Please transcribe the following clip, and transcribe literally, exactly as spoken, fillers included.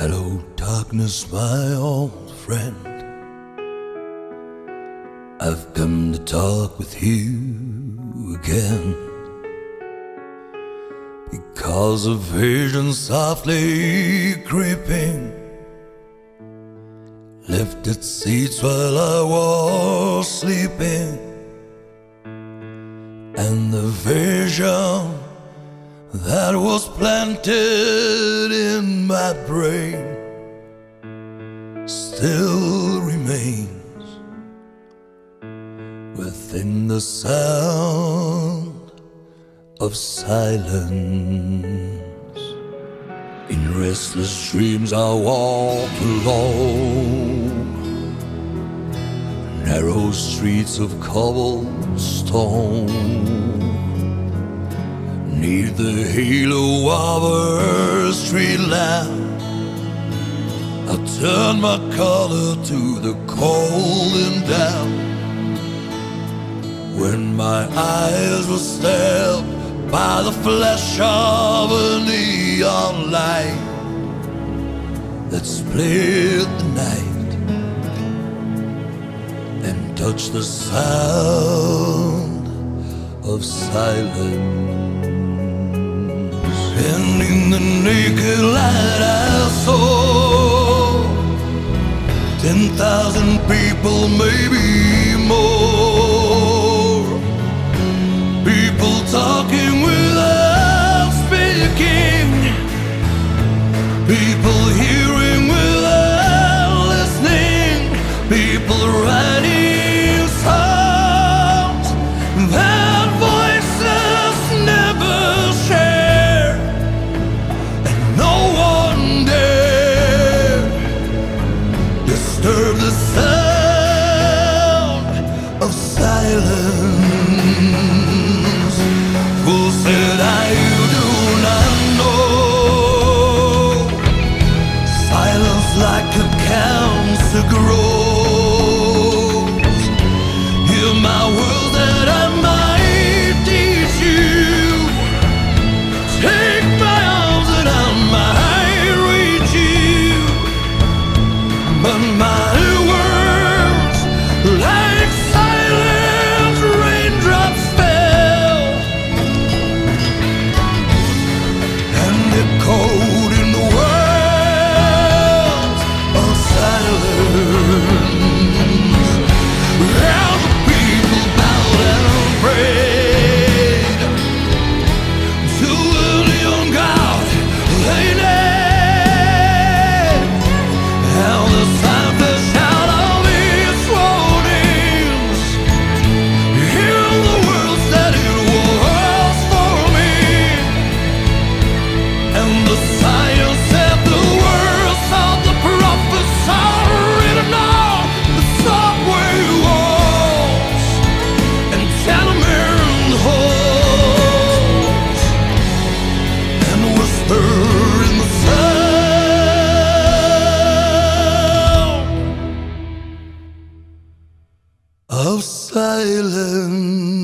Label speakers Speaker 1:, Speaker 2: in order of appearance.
Speaker 1: Hello, darkness, my old friend. I've come to talk with you again, because a vision softly creeping left its seats while I was sleeping, and the vision that was planted in my brain still remains within the sound of silence. In restless dreams I walk alone, narrow streets of cobblestone, neath the halo of a street lamp. I turn my collar to the cold and damp. When my eyes were stabbed by the flash of a neon light that split the night and touched the sound of silence. And in the naked light I saw ten thousand people, maybe more, people talking without speaking, people hearing without listening, people writing songs that voices never share, and no one dare disturb the sound of silence. Who said I do not know? Silence like a cancer grows. Hear my words that I might teach you. Take my arms that I might reach you. But my words, like silent raindrops, fell and echoed in the world of silence. How the people bowed and prayed to a neon god they named. How the sun flashed out of its warnings. Hear the words that it was for me, and the science said the words of the prophets are written on the subway walls and tenement halls, and whisper in the sound of silence.